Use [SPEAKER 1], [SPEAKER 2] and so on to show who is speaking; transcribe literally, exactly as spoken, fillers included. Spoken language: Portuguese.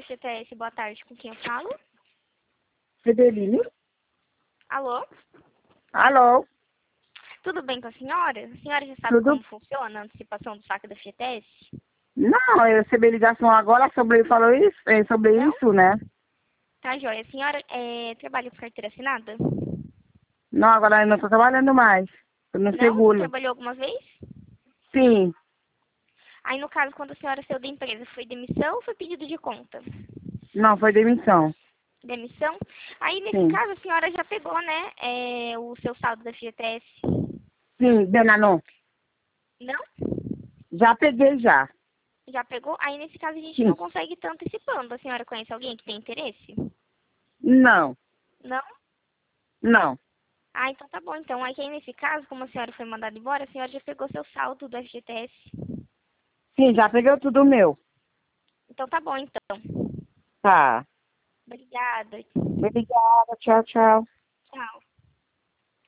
[SPEAKER 1] F G T S, boa tarde, com quem eu falo?
[SPEAKER 2] Fideline?
[SPEAKER 1] Alô?
[SPEAKER 2] Alô?
[SPEAKER 1] Tudo bem com a senhora? A senhora já sabe
[SPEAKER 2] Tudo?
[SPEAKER 1] como funciona a antecipação do saque da F G T S?
[SPEAKER 2] Não, eu recebi ligação agora sobre, falou isso, é, sobre
[SPEAKER 1] Não?
[SPEAKER 2] isso, né?
[SPEAKER 1] Tá, joia. A senhora é, trabalha com carteira assinada?
[SPEAKER 2] Não, agora eu não estou trabalhando mais. Tô no
[SPEAKER 1] Não?
[SPEAKER 2] seguro.
[SPEAKER 1] Trabalhou alguma vez?
[SPEAKER 2] Sim.
[SPEAKER 1] Aí, no caso, quando a senhora saiu da empresa, foi demissão ou foi pedido de conta?
[SPEAKER 2] Não, foi demissão.
[SPEAKER 1] Demissão? Aí, nesse
[SPEAKER 2] Sim.
[SPEAKER 1] caso, a senhora já pegou, né, é, o seu saldo da F G T S?
[SPEAKER 2] Sim, Benanon.
[SPEAKER 1] Não?
[SPEAKER 2] Já peguei já.
[SPEAKER 1] Já pegou? Aí, nesse caso, a gente
[SPEAKER 2] Sim.
[SPEAKER 1] não consegue estar antecipando. A senhora conhece alguém que tem interesse?
[SPEAKER 2] Não.
[SPEAKER 1] Não?
[SPEAKER 2] Não.
[SPEAKER 1] Ah, então tá bom. Então, aí, aí nesse caso, como a senhora foi mandada embora, a senhora já pegou seu saldo do F G T S.
[SPEAKER 2] Sim, já peguei tudo meu.
[SPEAKER 1] Então tá bom, então.
[SPEAKER 2] Tá.
[SPEAKER 1] Obrigada.
[SPEAKER 2] Obrigada. Tchau, tchau.